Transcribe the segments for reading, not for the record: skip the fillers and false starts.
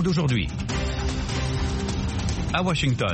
Monde aujourd'hui. À Washington.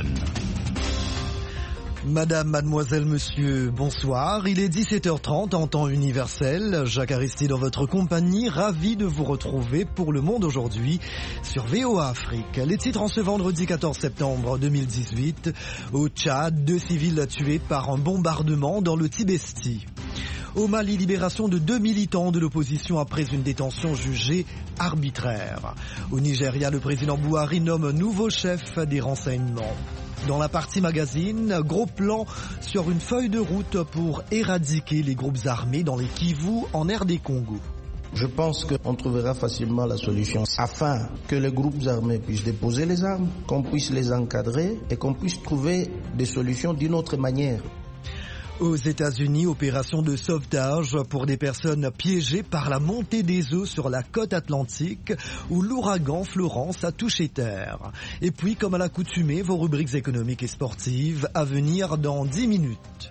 Madame, mademoiselle, monsieur, bonsoir. Il est 17h30 en temps universel. Jacques Aristide dans votre compagnie, ravi de vous retrouver pour Le Monde aujourd'hui sur VOA Afrique. Les titres en ce vendredi 14 septembre 2018. Au Tchad, 2 civils tués par un bombardement dans le Tibesti. Au Mali, libération de 2 militants de l'opposition après une détention jugée arbitraire. Au Nigeria, le président Buhari nomme un nouveau chef des renseignements. Dans la partie magazine, gros plan sur une feuille de route pour éradiquer les groupes armés dans les Kivu en RD Congo. Je pense qu'on trouvera facilement la solution afin que les groupes armés puissent déposer les armes, qu'on puisse les encadrer et qu'on puisse trouver des solutions d'une autre manière. Aux États-Unis, opération de sauvetage pour des personnes piégées par la montée des eaux sur la côte atlantique où l'ouragan Florence a touché terre. Et puis, comme à l'accoutumée, vos rubriques économiques et sportives à venir dans 10 minutes.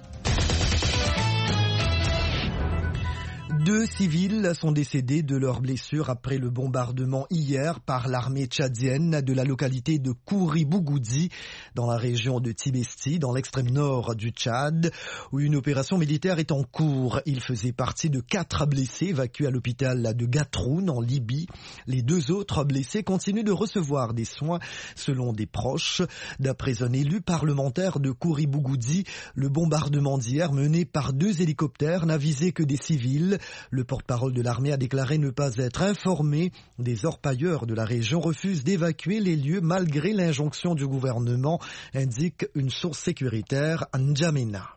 2 civils sont décédés de leurs blessures après le bombardement hier par l'armée tchadienne de la localité de Kouri-Bougoudi dans la région de Tibesti, dans l'extrême nord du Tchad, où une opération militaire est en cours. Il faisait partie de 4 blessés évacués à l'hôpital de Gatroun en Libye. Les 2 autres blessés continuent de recevoir des soins selon des proches. D'après un élu parlementaire de Kouri-Bougoudi, le bombardement d'hier mené par 2 hélicoptères n'a visé que des civils. Le porte-parole de l'armée a déclaré ne pas être informé. Des orpailleurs de la région refusent d'évacuer les lieux malgré l'injonction du gouvernement, indique une source sécuritaire à N'Djamena.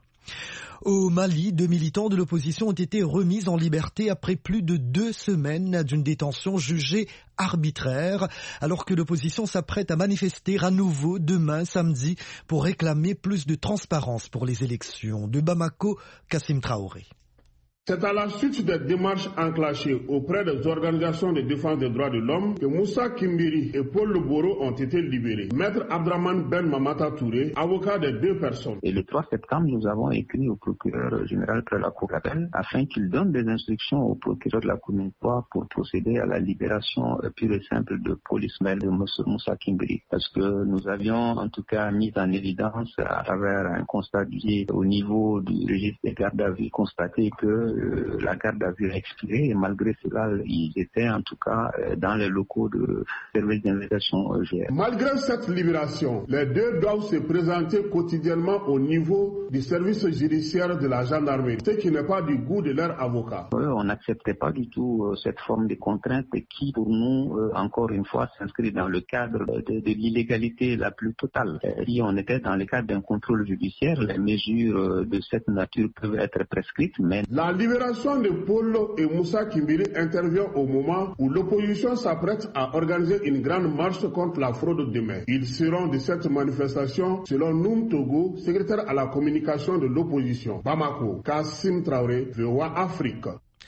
Au Mali, 2 militants de l'opposition ont été remis en liberté après plus de 2 semaines d'une détention jugée arbitraire, alors que l'opposition s'apprête à manifester à nouveau demain samedi pour réclamer plus de transparence pour les élections. De Bamako, Kassim Traoré. C'est à la suite des démarches enclenchées auprès des organisations de défense des droits de l'homme que Moussa Kimbiri et Paul Leboro ont été libérés. Maître Abdraman Ben Mamata Touré, avocat des 2 personnes. Et le 3 septembre, nous avons écrit au procureur général de la Cour d'appel afin qu'il donne des instructions au procureur de la commune 3 pour procéder à la libération pure et simple de policemen de Moussa Kimbiri. Parce que nous avions en tout cas mis en évidence à travers un constat au niveau du registre des gardes à vue constaté que la garde à vue a expiré et malgré cela, ils étaient en tout cas dans les locaux de service d'investigation GR. Malgré cette libération, les 2 doivent se présenter quotidiennement au niveau du service judiciaire de la gendarmerie, ce qui n'est pas du goût de leur avocat. On n'acceptait pas du tout cette forme de contrainte qui, pour nous, encore une fois, s'inscrit dans le cadre de l'illégalité la plus totale. Si on était dans le cadre d'un contrôle judiciaire, les mesures de cette nature peuvent être prescrites, mais la libération de Paul et Moussa Kimbiri intervient au moment où l'opposition s'apprête à organiser une grande marche contre la fraude demain. Ils seront de cette manifestation selon Noum Togo, secrétaire à la communication de l'opposition. Bamako, Kassim Traoré, VOA Afrique.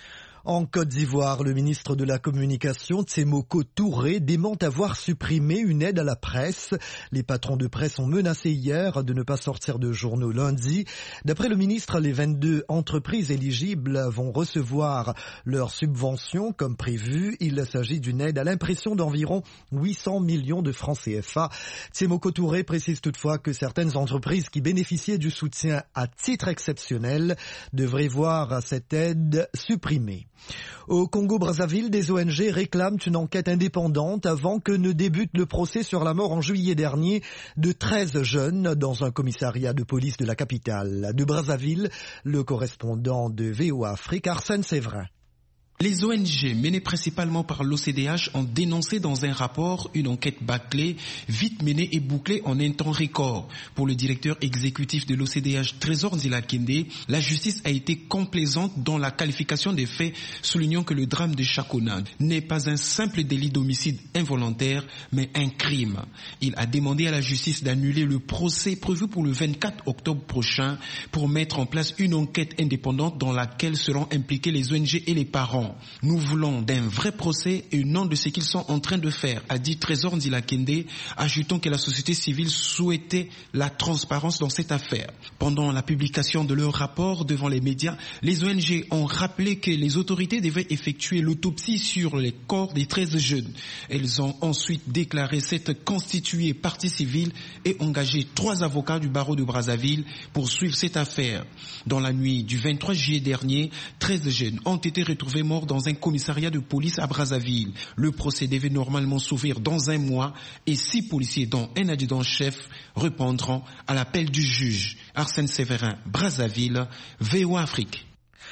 En Côte d'Ivoire, le ministre de la Communication, Tsemoko Touré, dément avoir supprimé une aide à la presse. Les patrons de presse ont menacé hier de ne pas sortir de journaux lundi. D'après le ministre, les 22 entreprises éligibles vont recevoir leurs subventions comme prévu. Il s'agit d'une aide à l'impression d'environ 800 millions de francs CFA. Tsemoko Touré précise toutefois que certaines entreprises qui bénéficiaient du soutien à titre exceptionnel devraient voir cette aide supprimée. Au Congo-Brazzaville, des ONG réclament une enquête indépendante avant que ne débute le procès sur la mort en juillet dernier de 13 jeunes dans un commissariat de police de la capitale. De Brazzaville, le correspondant de VOA Afrique, Arsène Séverin. Les ONG, menées principalement par l'OCDH, ont dénoncé dans un rapport une enquête bâclée, vite menée et bouclée en un temps record. Pour le directeur exécutif de l'OCDH, Trésor Nzila-Kende, la justice a été complaisante dans la qualification des faits, soulignant que le drame de Chakona n'est pas un simple délit d'homicide involontaire, mais un crime. Il a demandé à la justice d'annuler le procès prévu pour le 24 octobre prochain pour mettre en place une enquête indépendante dans laquelle seront impliqués les ONG et les parents. parents. Nous voulons d'un vrai procès et non de ce qu'ils sont en train de faire, a dit Trésor Ndila Kende, ajoutant que la société civile souhaitait la transparence dans cette affaire. Pendant la publication de leur rapport devant les médias, les ONG ont rappelé que les autorités devaient effectuer l'autopsie sur les corps des 13 jeunes. Elles ont ensuite déclaré s'être constituées partie civile et engagé 3 avocats du barreau de Brazzaville pour suivre cette affaire. Dans la nuit du 23 juillet dernier, 13 jeunes ont été retrouvés morts dans un commissariat de police à Brazzaville. Le procès devait normalement s'ouvrir dans un mois et 6 policiers dont un adjudant-chef répondront à l'appel du juge. Arsène Séverin, Brazzaville, VOA Afrique.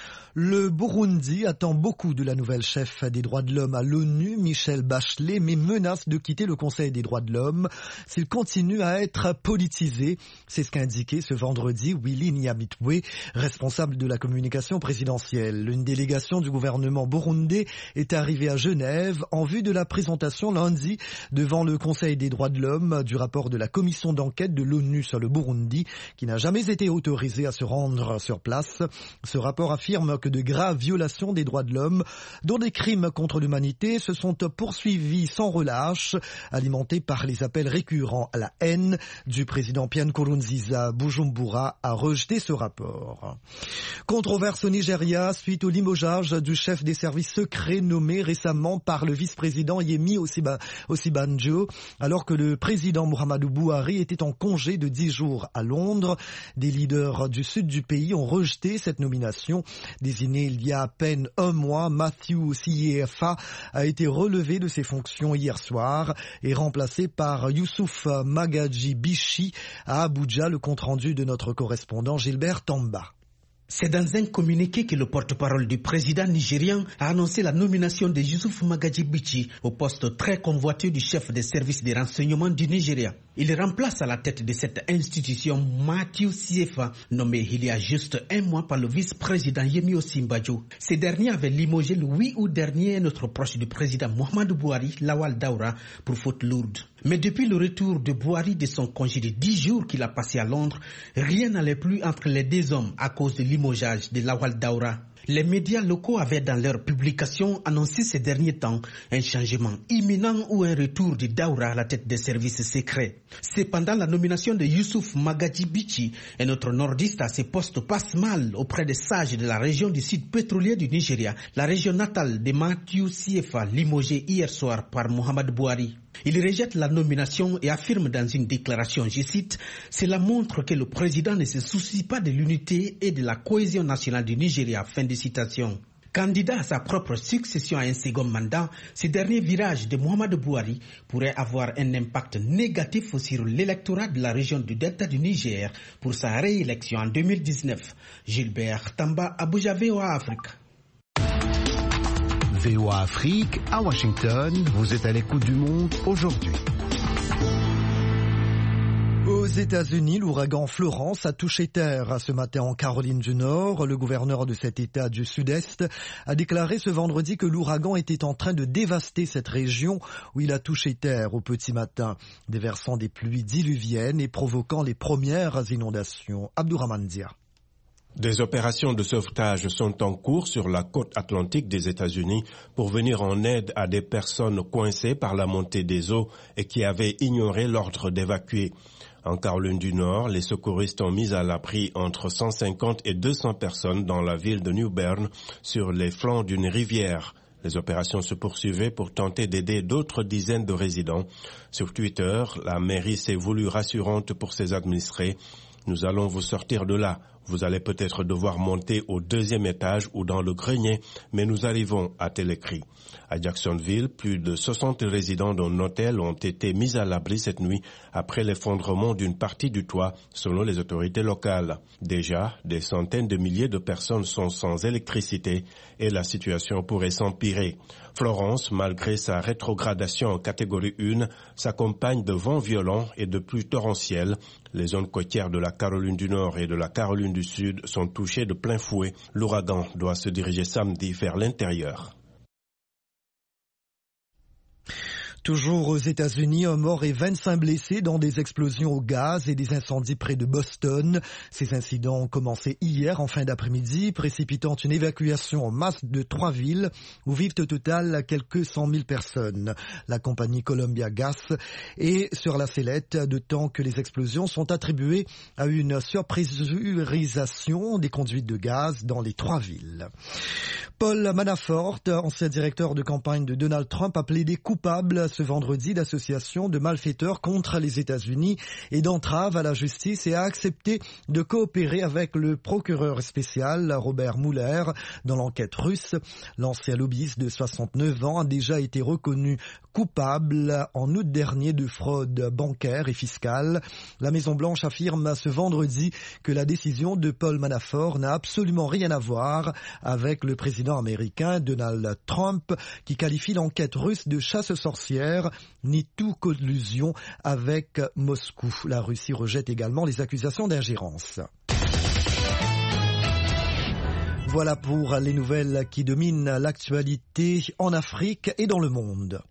Le Burundi attend beaucoup de la nouvelle chef des droits de l'homme à l'ONU, Michelle Bachelet, mais menace de quitter le Conseil des droits de l'homme s'il continue à être politisé. C'est ce qu'a indiqué ce vendredi Willy Nyabitwe, responsable de la communication présidentielle. Une délégation du gouvernement burundais est arrivée à Genève en vue de la présentation lundi devant le Conseil des droits de l'homme du rapport de la commission d'enquête de l'ONU sur le Burundi, qui n'a jamais été autorisé à se rendre sur place. Ce rapport affirme que de graves violations des droits de l'homme, dont des crimes contre l'humanité, se sont poursuivis sans relâche, alimentés par les appels récurrents à la haine du président Pierre Nkurunziza. Bujumbura a rejeté ce rapport. Controverse au Nigeria suite au limogeage du chef des services secrets nommé récemment par le vice-président Yemi Osibanjo, alors que le président Muhammadu Buhari était en congé de 10 jours à Londres. Des leaders du sud du pays ont rejeté cette nomination. Désigné il y a à peine un mois, Matthew Siefa a été relevé de ses fonctions hier soir et remplacé par Youssouf Magaji Bichi à Abuja. Le compte-rendu de notre correspondant Gilbert Tamba. C'est dans un communiqué que le porte-parole du président nigérian a annoncé la nomination de Youssouf Magaji Bichi au poste très convoité du chef des services de renseignement du Nigeria. Il remplace à la tête de cette institution Matthew Siefa, nommé il y a juste un mois par le vice-président Yemi Osibanjo. Ce dernier avait limogé le 8 août dernier notre proche du président Muhammadu Buhari, Lawal Daura, pour faute lourde. Mais depuis le retour de Buhari de son congé de 10 jours qu'il a passé à Londres, rien n'allait plus entre les deux hommes à cause de limogeage de Lawal Daura. Les médias locaux avaient dans leurs publications annoncé ces derniers temps un changement imminent ou un retour de Daura à la tête des services secrets. Cependant, la nomination de Youssouf Magaji Bichi, un autre nordiste à ce poste, passe mal auprès des sages de la région du sud pétrolier du Nigeria, la région natale de Matthew Siefa, limogé hier soir par Muhammadu Buhari. Il rejette la nomination et affirme dans une déclaration, je cite, « Cela montre que le président ne se soucie pas de l'unité et de la cohésion nationale du Nigeria. » Fin de citation. Candidat à sa propre succession à un second mandat, ce dernier virage de Muhammadu Buhari pourrait avoir un impact négatif sur l'électorat de la région du Delta du Niger pour sa réélection en 2019. Gilbert Tamba, Abuja, VOA Afrique. VOA Afrique, à Washington, vous êtes à l'écoute du monde aujourd'hui. Aux États-Unis, l'ouragan Florence a touché terre ce matin en Caroline du Nord. Le gouverneur de cet État du Sud-Est a déclaré ce vendredi que l'ouragan était en train de dévaster cette région où il a touché terre au petit matin, déversant des pluies diluviennes et provoquant les premières inondations. Abdourahmane Dia. Des opérations de sauvetage sont en cours sur la côte atlantique des États-Unis pour venir en aide à des personnes coincées par la montée des eaux et qui avaient ignoré l'ordre d'évacuer. En Caroline du Nord, les secouristes ont mis à l'abri entre 150 et 200 personnes dans la ville de New Bern sur les flancs d'une rivière. Les opérations se poursuivaient pour tenter d'aider d'autres dizaines de résidents. Sur Twitter, la mairie s'est voulue rassurante pour ses administrés. Nous allons vous sortir de là. Vous allez peut-être devoir monter au 2e étage ou dans le grenier, mais nous arrivons, a-t-elle écrit. À Jacksonville, plus de 60 résidents d'un hôtel ont été mis à l'abri cette nuit après l'effondrement d'une partie du toit, selon les autorités locales. Déjà, des centaines de milliers de personnes sont sans électricité et la situation pourrait s'empirer. Florence, malgré sa rétrogradation en catégorie 1, s'accompagne de vents violents et de pluies torrentielles. Les zones côtières de la Caroline du Nord et de la Caroline du Sud sont touchées de plein fouet. L'ouragan doit se diriger samedi vers l'intérieur. Toujours aux États-Unis, un mort et 25 blessés dans des explosions au gaz et des incendies près de Boston. Ces incidents ont commencé hier en fin d'après-midi, précipitant une évacuation en masse de 3 villes où vivent au total quelques 100 000 personnes. La compagnie Columbia Gas est sur la sellette, d'autant que les explosions sont attribuées à une surpressurisation des conduites de gaz dans les 3 villes. Paul Manafort, ancien directeur de campagne de Donald Trump, a plaidé coupable ce vendredi d'association de malfaiteurs contre les États-Unis et d'entrave à la justice et a accepté de coopérer avec le procureur spécial Robert Mueller dans l'enquête russe. L'ancien lobbyiste de 69 ans a déjà été reconnu coupable en août dernier de fraude bancaire et fiscale. La Maison-Blanche affirme ce vendredi que la décision de Paul Manafort n'a absolument rien à voir avec le président américain Donald Trump, qui qualifie l'enquête russe de chasse aux sorcières, ni toute collusion avec Moscou. La Russie rejette également les accusations d'ingérence. Voilà pour les nouvelles qui dominent l'actualité en Afrique et dans le monde.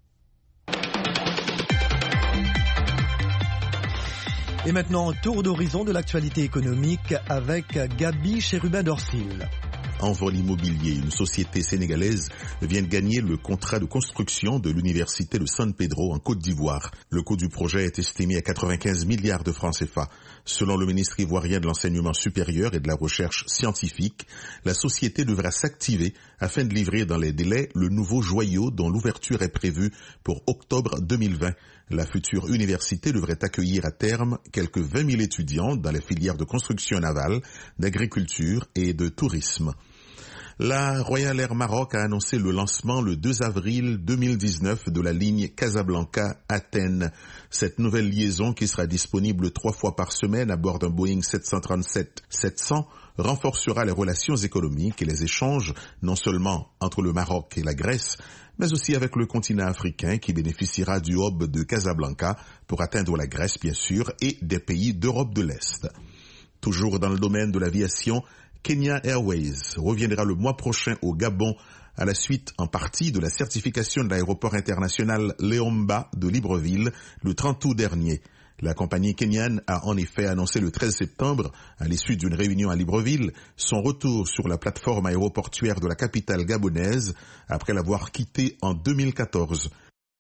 Et maintenant, tour d'horizon de l'actualité économique avec Gabi Chérubin-Dorsil. Envol Immobilier, une société sénégalaise, vient de gagner le contrat de construction de l'université de San Pedro en Côte d'Ivoire. Le coût du projet est estimé à 95 milliards de francs CFA. Selon le ministre ivoirien de l'enseignement supérieur et de la recherche scientifique, la société devra s'activer afin de livrer dans les délais le nouveau joyau dont l'ouverture est prévue pour octobre 2020. La future université devrait accueillir à terme quelques 20 000 étudiants dans les filières de construction navale, d'agriculture et de tourisme. La Royal Air Maroc a annoncé le lancement le 2 avril 2019 de la ligne Casablanca-Athènes. Cette nouvelle liaison, qui sera disponible 3 fois par semaine à bord d'un Boeing 737-700, renforcera les relations économiques et les échanges, non seulement entre le Maroc et la Grèce, mais aussi avec le continent africain qui bénéficiera du hub de Casablanca pour atteindre la Grèce, bien sûr, et des pays d'Europe de l'Est. Toujours dans le domaine de l'aviation, Kenya Airways reviendra le mois prochain au Gabon à la suite en partie de la certification de l'aéroport international Léomba de Libreville le 30 août dernier. La compagnie kenyane a en effet annoncé le 13 septembre, à l'issue d'une réunion à Libreville, son retour sur la plateforme aéroportuaire de la capitale gabonaise après l'avoir quittée en 2014.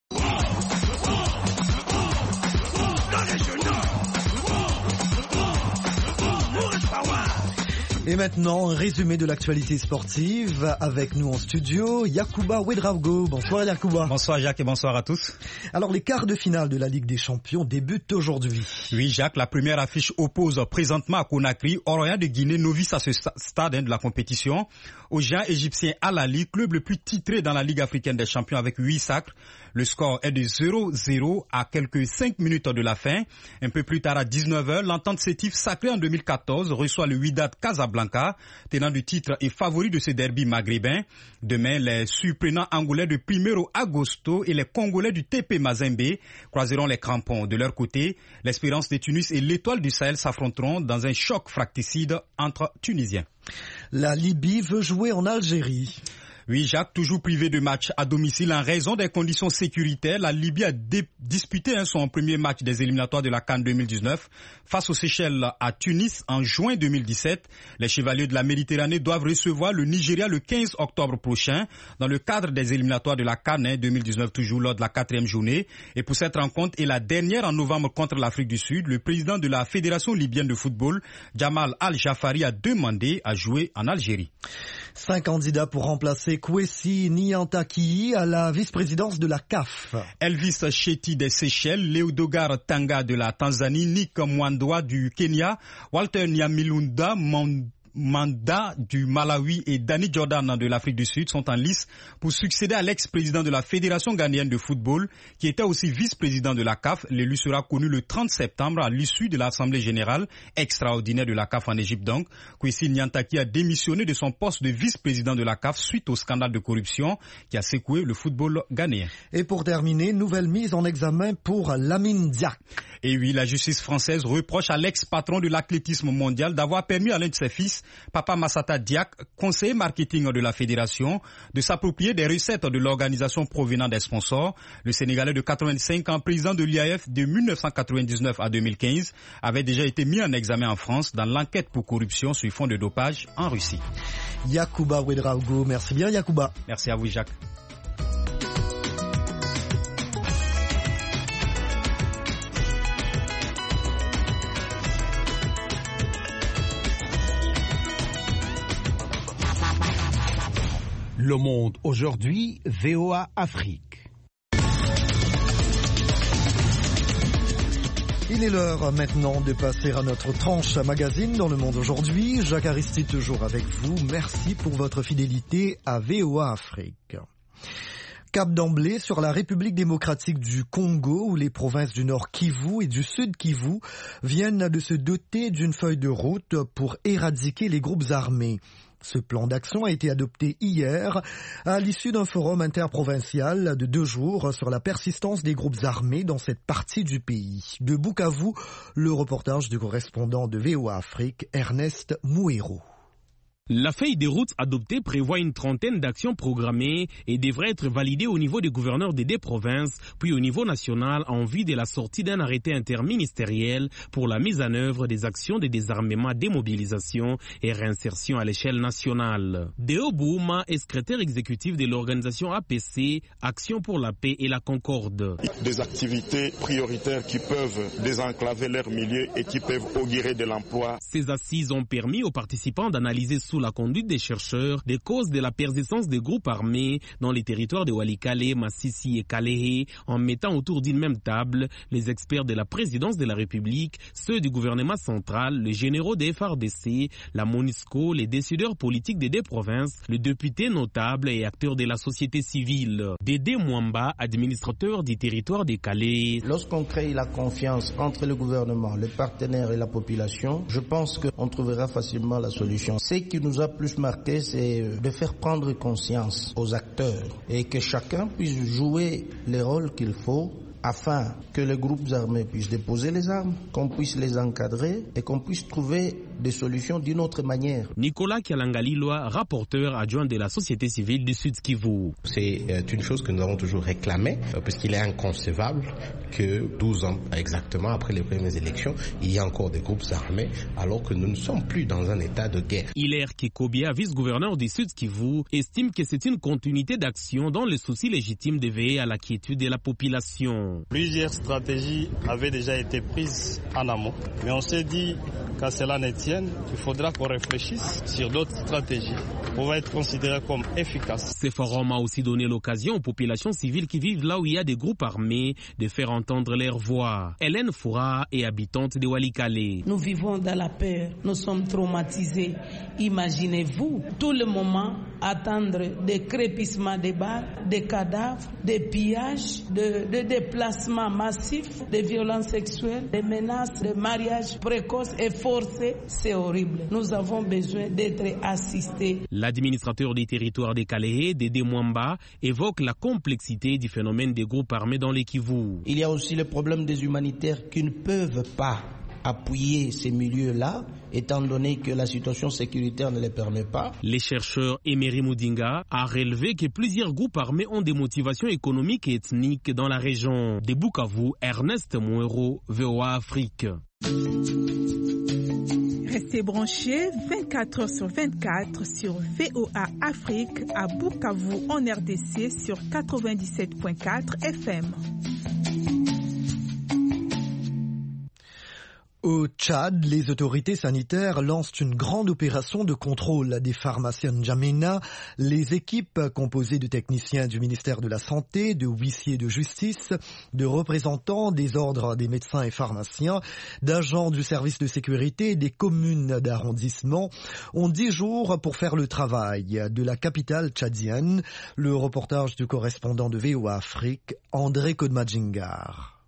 Et maintenant, un résumé de l'actualité sportive avec nous en studio, Yacouba Ouedraogo. Bonsoir Yacouba. Bonsoir Jacques et bonsoir à tous. Alors les quarts de finale de la Ligue des Champions débutent aujourd'hui. Oui Jacques, la première affiche oppose présentement à Conakry, Orient de Guinée, novice à ce stade de la compétition, au géant égyptien Al Ahly, club le plus titré dans la Ligue africaine des champions avec 8 sacres. Le score est de 0-0 à quelques 5 minutes de la fin. Un peu plus tard à 19h, l'entente Sétif, sacrée en 2014, reçoit le Wydad Casablanca, tenant du titre et favori de ce derby maghrébin. Demain, les surprenants angolais de Primero Agosto et les Congolais du TP Mazembe croiseront les crampons. De leur côté, l'Espérance de Tunis et l'Étoile du Sahel s'affronteront dans un choc fracticide entre Tunisiens. La Libye veut jouer en Algérie. Oui, Jacques, toujours privé de match à domicile en raison des conditions sécuritaires. La Libye a disputé son premier match des éliminatoires de la CAN 2019 face aux Seychelles à Tunis en juin 2017. Les Chevaliers de la Méditerranée doivent recevoir le Nigeria le 15 octobre prochain dans le cadre des éliminatoires de la CAN 2019, toujours lors de la 4e journée. Et pour cette rencontre et la dernière en novembre contre l'Afrique du Sud, le président de la Fédération libyenne de football, Jamal Al-Jafari, a demandé à jouer en Algérie. 5 candidats pour remplacer Kwesi Nyantakyi à la vice-présidence de la CAF. Elvis Shetty des Seychelles, Léodogar Tanga de la Tanzanie, Nick Mwandwa du Kenya, Walter Nyamilunda Manda du Malawi et Danny Jordan de l'Afrique du Sud sont en lice pour succéder à l'ex-président de la Fédération ghanéenne de football qui était aussi vice-président de la CAF. L'élu sera connu le 30 septembre à l'issue de l'Assemblée générale extraordinaire de la CAF en Égypte. Donc, Kwesi Nyantakyi a démissionné de son poste de vice-président de la CAF suite au scandale de corruption qui a secoué le football ghanéen. Et pour terminer, nouvelle mise en examen pour Lamine Diack. Et oui, la justice française reproche à l'ex-patron de l'athlétisme mondial d'avoir permis à l'un de ses fils, Papa Massata Diak, conseiller marketing de la fédération, de s'approprier des recettes de l'organisation provenant des sponsors. Le Sénégalais de 85 ans, président de l'IAF de 1999 à 2015, avait déjà été mis en examen en France dans l'enquête pour corruption sur fond de dopage en Russie. Yacouba Ouedraogo, merci bien Yacouba. Merci à vous Jacques. Le Monde aujourd'hui, VOA Afrique. Il est l'heure maintenant de passer à notre tranche à magazine dans Le Monde aujourd'hui. Jacques Aristide toujours avec vous. Merci pour votre fidélité à VOA Afrique. Cap d'emblée sur la République démocratique du Congo où les provinces du Nord Kivu et du Sud Kivu viennent de se doter d'une feuille de route pour éradiquer les groupes armés. Ce plan d'action a été adopté hier à l'issue d'un forum interprovincial de 2 jours sur la persistance des groupes armés dans cette partie du pays. De Bukavu, le reportage du correspondant de VOA Afrique, Ernest Mouero. La feuille de route adoptée prévoit une trentaine d'actions programmées et devrait être validée au niveau des gouverneurs des 2 provinces, puis au niveau national en vue de la sortie d'un arrêté interministériel pour la mise en œuvre des actions de désarmement, démobilisation et réinsertion à l'échelle nationale. Deo Bouma est secrétaire exécutif de l'organisation APC, Action pour la paix et la concorde. Des activités prioritaires qui peuvent désenclaver leur milieu et qui peuvent augurer de l'emploi. Ces assises ont permis aux participants d'analyser sous la conduite des chercheurs des causes de la persistance des groupes armés dans les territoires de Walikale, Massissi et Kalehe, en mettant autour d'une même table les experts de la présidence de la République, ceux du gouvernement central, les généraux des FARDC, la MONUSCO, les décideurs politiques des 2 provinces, les députés notables et acteurs de la société civile. Dédé Mwamba, administrateur du territoire de Kalehe. Lorsqu'on crée la confiance entre le gouvernement, les partenaires et la population, je pense qu'on trouvera facilement la solution. Ce qui nous a plus marqué, c'est de faire prendre conscience aux acteurs et que chacun puisse jouer les rôles qu'il faut afin que les groupes armés puissent déposer les armes, qu'on puisse les encadrer et qu'on puisse trouver des solutions d'une autre manière. Nicolas Kialangaliloa, rapporteur adjoint de la société civile du Sud Kivu. C'est une chose que nous avons toujours réclamée, puisqu'il est inconcevable que 12 ans exactement après les premières élections, il y ait encore des groupes armés alors que nous ne sommes plus dans un état de guerre. Hilaire Kikobia, vice-gouverneur du Sud Kivu, estime que c'est une continuité d'action dans le souci légitime de veiller à la quiétude de la population. Plusieurs stratégies avaient déjà été prises en amont, mais on s'est dit qu'à cela ne tienne, il faudra qu'on réfléchisse sur d'autres stratégies pour être considérées comme efficaces. Ce forum a aussi donné l'occasion aux populations civiles qui vivent là où il y a des groupes armés de faire entendre leur voix. Hélène Foura est habitante de Walikale. Nous vivons dans la peur, nous sommes traumatisés. Imaginez-vous, tout le moment, attendre des crépissements des balles, des cadavres, des pillages, des déplacements massifs, des violences sexuelles, des menaces, de mariages précoces et forcés. C'est horrible. Nous avons besoin d'être assistés. L'administrateur des territoires de Kalehe, Dédé Mwamba, évoque la complexité du phénomène des groupes armés dans les Kivu. Il y a aussi le problème des humanitaires qui ne peuvent pas appuyer ces milieux-là, étant donné que la situation sécuritaire ne les permet pas. Les chercheurs Emery Moudinga a relevé que plusieurs groupes armés ont des motivations économiques et ethniques dans la région. De Bukavu, Ernest Mouero, VOA Afrique. Restez branchés 24 h sur 24 sur VOA Afrique à Bukavu en RDC sur 97.4 FM. Au Tchad, les autorités sanitaires lancent une grande opération de contrôle des pharmaciens N'Djamena. Les équipes composées de techniciens du ministère de la Santé, de huissiers de justice, de représentants des ordres des médecins et pharmaciens, d'agents du service de sécurité et des communes d'arrondissement ont 10 jours pour faire le travail de la capitale tchadienne. Le reportage du correspondant de VOA Afrique, André Kodmadjingar.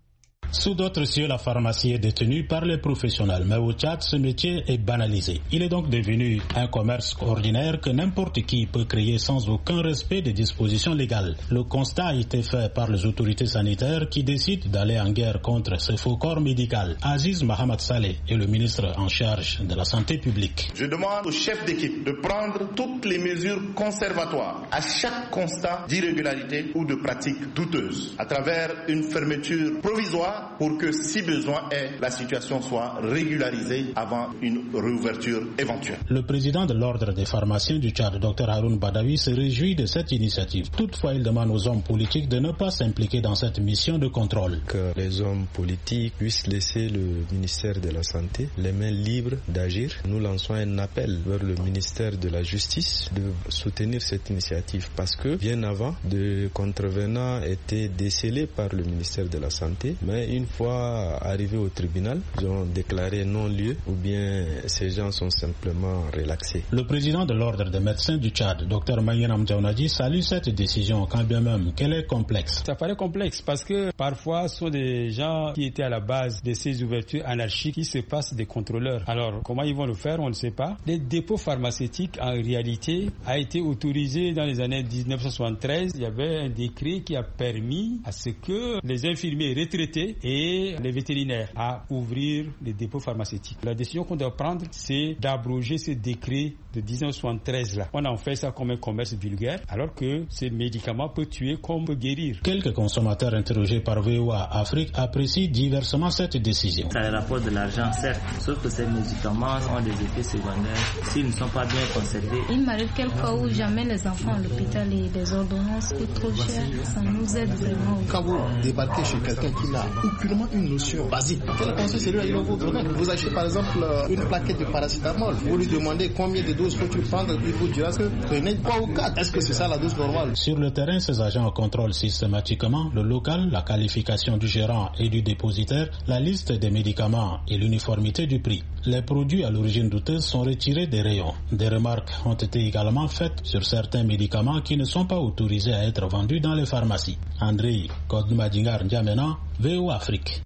Sous d'autres cieux, la pharmacie est détenue par les professionnels, mais au Tchad, ce métier est banalisé. Il est donc devenu un commerce ordinaire que n'importe qui peut créer sans aucun respect des dispositions légales. Le constat a été fait par les autorités sanitaires qui décident d'aller en guerre contre ce faux corps médical. Aziz Mohamed Saleh est le ministre en charge de la santé publique. Je demande au chef d'équipe de prendre toutes les mesures conservatoires à chaque constat d'irrégularité ou de pratique douteuse, à travers une fermeture provisoire pour que, si besoin est, la situation soit régularisée avant une réouverture éventuelle. Le président de l'ordre des pharmaciens du Tchad, Dr Haroun Badawi, se réjouit de cette initiative. Toutefois, il demande aux hommes politiques de ne pas s'impliquer dans cette mission de contrôle. Que les hommes politiques puissent laisser le ministère de la Santé les mains libres d'agir. Nous lançons un appel vers le ministère de la Justice de soutenir cette initiative parce que bien avant, des contrevenants étaient décelés par le ministère de la Santé, mais une fois arrivés au tribunal, ils ont déclaré non-lieu ou bien ces gens sont simplement relaxés. Le président de l'ordre des médecins du Tchad, Dr Mayenam Djaounadi, salue cette décision quand bien même qu'elle est complexe. Ça paraît complexe parce que parfois ce sont des gens qui étaient à la base de ces ouvertures anarchiques qui se passent des contrôleurs. Alors comment ils vont le faire, on ne sait pas. Les dépôts pharmaceutiques en réalité a été autorisé dans les années 1973. Il y avait un décret qui a permis à ce que les infirmiers retraités et les vétérinaires à ouvrir les dépôts pharmaceutiques. La décision qu'on doit prendre, c'est d'abroger ce décret de 1973 là. On en fait ça comme un commerce vulgaire alors que ces médicaments peuvent tuer comme peuvent guérir. Quelques consommateurs interrogés par VOA Afrique apprécient diversement cette décision. Ça rapporte de l'argent, certes, sauf que ces médicaments ont des effets secondaires s'ils ne sont pas bien conservés. Il m'arrive quelques fois où j'amène les enfants à l'hôpital et les ordonnances coûtent trop cher. Ça nous aide vraiment. Quand vous débarquez chez quelqu'un qui n'a aucunement une notion basique, quel conseil celui-là il va vous donner? Vous achetez par exemple une plaquette de paracétamol, vous lui demandez combien de doses faut-il prendre, il vous dira que prenez 3 ou 4. Est-ce que c'est ça la dose normale? Sur le terrain, ces agents contrôlent systématiquement le local, la qualification du gérant et du dépositaire, la liste des médicaments et l'uniformité du prix. Les produits à l'origine douteuse sont retirés des rayons. Des remarques ont été également faites sur certains médicaments qui ne sont pas autorisés à être vendus dans les pharmacies. Andrei Kodmadingar N'Djamena, VOA Afrique.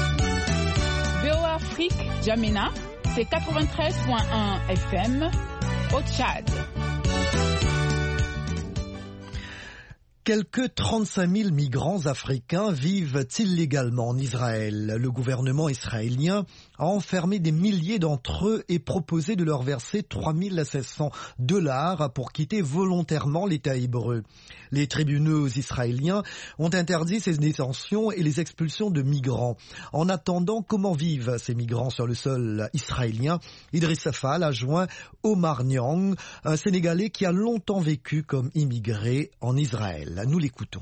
VOA Afrique, N'Djamena, c'est 93.1 FM au Tchad. Quelques 35 000 migrants africains vivent illégalement en Israël. Le gouvernement israélien a enfermé des milliers d'entre eux et proposé de leur verser $3 pour quitter volontairement l'État hébreu. Les tribunaux israéliens ont interdit ces détentions et les expulsions de migrants. En attendant, comment vivent ces migrants sur le sol israélien? Idriss Fall a joint Omar Nyang, un Sénégalais qui a longtemps vécu comme immigré en Israël. Nous l'écoutons.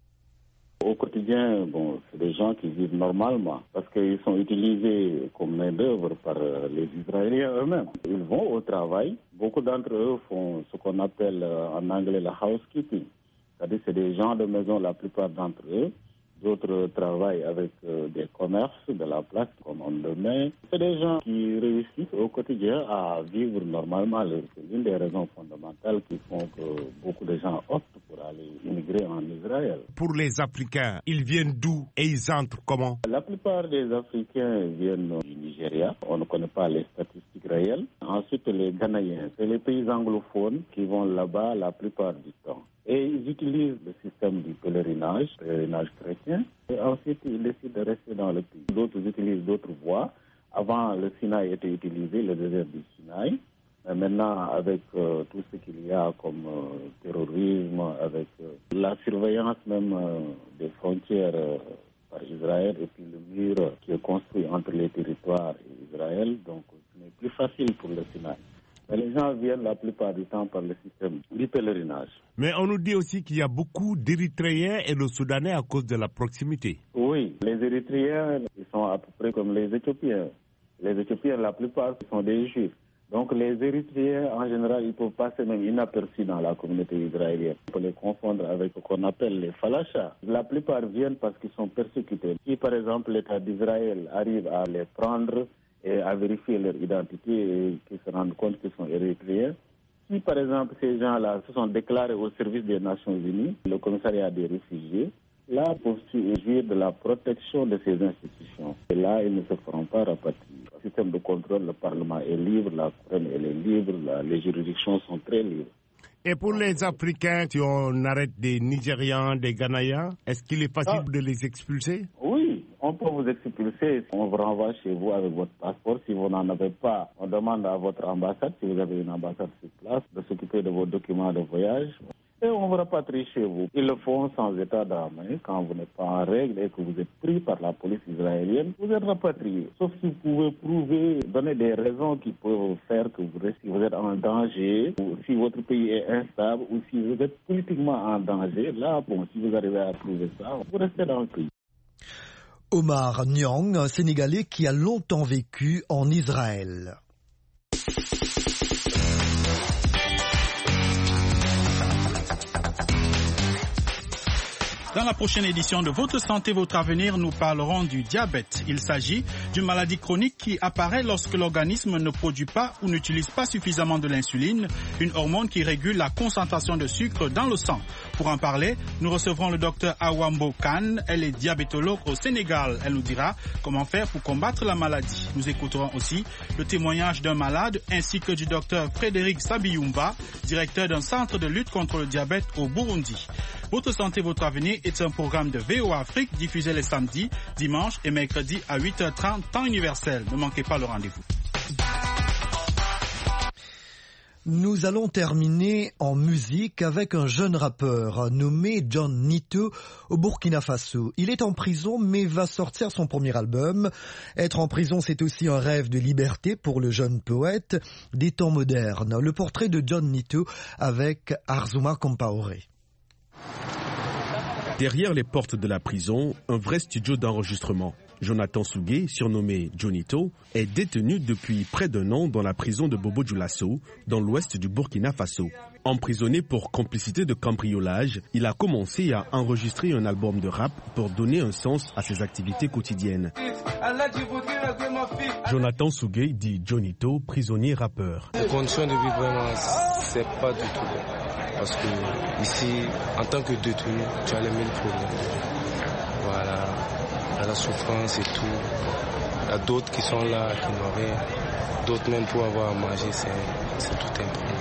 Au quotidien, c'est des gens qui vivent normalement parce qu'ils sont utilisés comme main-d'œuvre par les Israéliens eux-mêmes. Ils vont au travail. Beaucoup d'entre eux font ce qu'on appelle en anglais le housekeeping. C'est-à-dire c'est des gens de maison, la plupart d'entre eux. D'autres travaillent avec des commerces de la place, comme on le met. C'est des gens qui réussissent au quotidien à vivre normalement. C'est l'une des raisons fondamentales qui font que beaucoup de gens optent pour aller immigrer en Israël. Pour les Africains, ils viennent d'où et ils entrent comment? La plupart des Africains viennent du Nigeria. On ne connaît pas les statistiques réelles. Ensuite, les Ghanéens. C'est les pays anglophones qui vont là-bas la plupart du temps. Et ils utilisent le système du pèlerinage chrétien. Et ensuite, ils décident de rester dans le pays. D'autres utilisent d'autres voies. Avant, le Sinaï était utilisé, le désert du Sinaï. Mais maintenant, avec tout ce qu'il y a comme terrorisme, avec la surveillance même des frontières par Israël et puis le mur qui est construit entre les territoires et Israël, donc ce n'est plus facile pour le Sinaï. Mais les gens viennent la plupart du temps par le système du pèlerinage. Mais on nous dit aussi qu'il y a beaucoup d'Érythréens et de Soudanais à cause de la proximité. Oui, les Érythréens, ils sont à peu près comme les Éthiopiens. Les Éthiopiens, la plupart, sont des Juifs. Donc les Érythréens, en général, ils peuvent passer même inaperçus dans la communauté israélienne. On peut les confondre avec ce qu'on appelle les falachas. La plupart viennent parce qu'ils sont persécutés. Si, par exemple, l'État d'Israël arrive à les prendre et à vérifier leur identité et qu'ils se rendent compte qu'ils sont érythréens. Si, par exemple, ces gens-là se sont déclarés au service des Nations Unies, le commissariat des réfugiés, là pour jouir de la protection de ces institutions. Et là, ils ne se feront pas rapatrier. Le système de contrôle, le Parlement est libre, la couronne elle est libre, les juridictions sont très libres. Et pour les Africains, si on arrête des Nigérians, des Ghanéens, est-ce qu'il est facile de les expulser? Oui, on peut vous expulser. On vous renvoie chez vous avec votre passeport. Si vous n'en avez pas, on demande à votre ambassade, si vous avez une ambassade sur place, de s'occuper de vos documents de voyage. Et on vous rapatrie chez vous. Ils le font sans état d'âme. Quand vous n'êtes pas en règle et que vous êtes pris par la police israélienne, vous êtes rapatrié. Sauf si vous pouvez prouver, donner des raisons qui peuvent faire que vous êtes en danger, ou si votre pays est instable, ou si vous êtes politiquement en danger. Là, si vous arrivez à prouver ça, vous restez dans le pays. Omar Nyang, un Sénégalais qui a longtemps vécu en Israël. Dans la prochaine édition de Votre Santé, Votre Avenir, nous parlerons du diabète. Il s'agit d'une maladie chronique qui apparaît lorsque l'organisme ne produit pas ou n'utilise pas suffisamment de l'insuline, une hormone qui régule la concentration de sucre dans le sang. Pour en parler, nous recevrons le docteur Awambo Kane. Elle est diabétologue au Sénégal. Elle nous dira comment faire pour combattre la maladie. Nous écouterons aussi le témoignage d'un malade ainsi que du docteur Frédéric Sabiyumba, directeur d'un centre de lutte contre le diabète au Burundi. Votre Santé, Votre Avenir est un programme de VOA Afrique diffusé les samedis, dimanches et mercredis à 8h30 temps universel. Ne manquez pas le rendez-vous. Nous allons terminer en musique avec un jeune rappeur nommé John Nito au Burkina Faso. Il est en prison mais va sortir son premier album. Être en prison, c'est aussi un rêve de liberté pour le jeune poète des temps modernes. Le portrait de John Nito avec Arzuma Compaoré. Derrière les portes de la prison, un vrai studio d'enregistrement. Jonathan Sougué, surnommé Jonito, est détenu depuis près d'un an dans la prison de Bobo-Dioulasso, dans l'ouest du Burkina Faso. Emprisonné pour complicité de cambriolage, il a commencé à enregistrer un album de rap pour donner un sens à ses activités quotidiennes. Jonathan Sougué dit Jonito, prisonnier rappeur. Les conditions de vie, vraiment, c'est pas du tout bon. Parce que ici, en tant que détenu, tu as les mêmes problèmes. Voilà, il y a la souffrance et tout. Il y a d'autres qui sont là, qui n'ont rien. D'autres même pour avoir à manger, c'est tout un problème.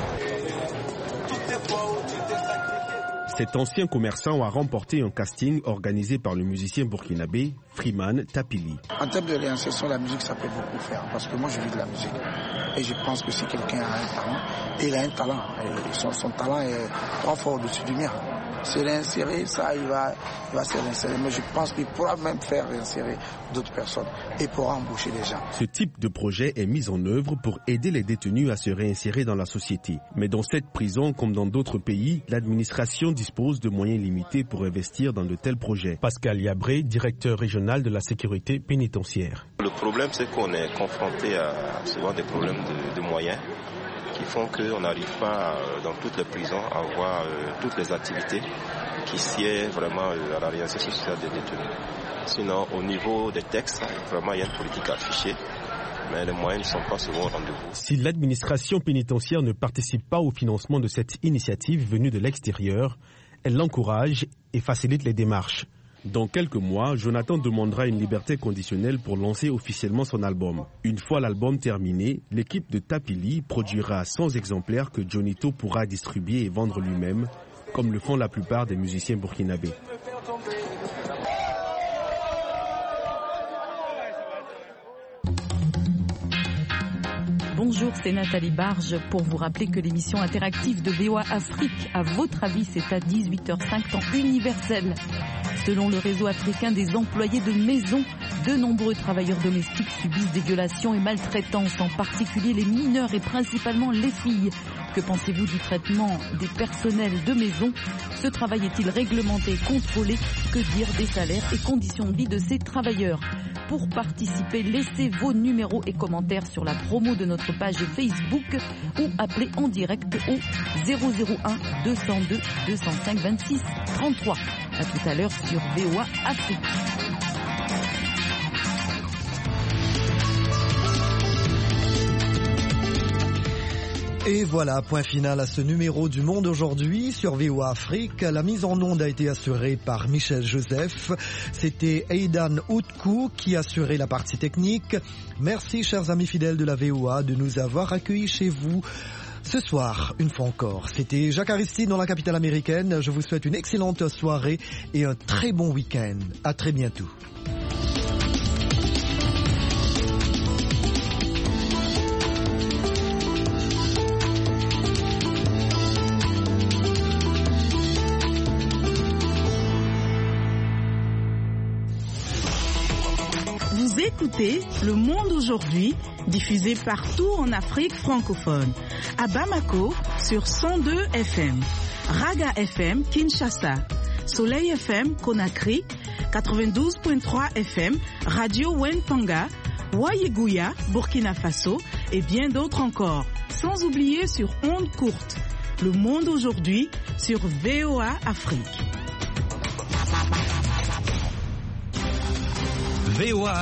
Cet ancien commerçant a remporté un casting organisé par le musicien burkinabé Freeman Tapili. En termes de réinsertion, la musique, ça peut beaucoup faire. Parce que moi, je vis de la musique. Et je pense que si quelqu'un a un talent, il a un talent. Et son talent est trois fois au-dessus du mien. Se réinsérer, ça, il va se réinsérer. Mais je pense qu'il pourra même faire réinsérer d'autres personnes et pourra embaucher des gens. Ce type de projet est mis en œuvre pour aider les détenus à se réinsérer dans la société. Mais dans cette prison, comme dans d'autres pays, l'administration dispose de moyens limités pour investir dans de tels projets. Pascal Yabré, directeur régional de la sécurité pénitentiaire. Le problème, c'est qu'on est confronté à souvent des problèmes de moyens qui font qu'on n'arrive pas dans toutes les prisons à avoir toutes les activités qui sied vraiment à la réinsertion sociale des détenus. Sinon, au niveau des textes, vraiment, il y a une politique affichée, mais les moyens ne sont pas souvent au rendez-vous. Si l'administration pénitentiaire ne participe pas au financement de cette initiative venue de l'extérieur, elle l'encourage et facilite les démarches. Dans quelques mois, Jonathan demandera une liberté conditionnelle pour lancer officiellement son album. Une fois l'album terminé, l'équipe de Tapili produira 100 exemplaires que Jonito pourra distribuer et vendre lui-même, comme le font la plupart des musiciens burkinabés. Bonjour, c'est Nathalie Barge pour vous rappeler que l'émission interactive de VOA Afrique, à votre avis, c'est à 18h05 temps universel. Selon le réseau africain des employés de maison, de nombreux travailleurs domestiques subissent des violations et maltraitances, en particulier les mineurs et principalement les filles. Que pensez-vous du traitement des personnels de maison? Ce travail est-il réglementé et contrôlé? Que dire des salaires et conditions de vie de ces travailleurs? Pour participer, laissez vos numéros et commentaires sur la promo de notre page Facebook ou appelez en direct au 001 202 205 26 33. À tout à l'heure sur VOA Afrique. Et voilà, point final à ce numéro du Monde aujourd'hui sur VOA Afrique. La mise en onde a été assurée par Michel Joseph. C'était Aidan Outkou qui assurait la partie technique. Merci, chers amis fidèles de la VOA, de nous avoir accueillis chez vous ce soir, une fois encore. C'était Jacques Aristide dans la capitale américaine. Je vous souhaite une excellente soirée et un très bon week-end. À très bientôt. Vous écoutez Le Monde aujourd'hui, diffusé partout en Afrique francophone. À Bamako, sur 102 FM. Raga FM, Kinshasa. Soleil FM, Conakry. 92.3 FM, Radio Wentanga. Wayeguya, Burkina Faso. Et bien d'autres encore. Sans oublier sur ondes courtes. Le Monde aujourd'hui, sur VOA Afrique. VOA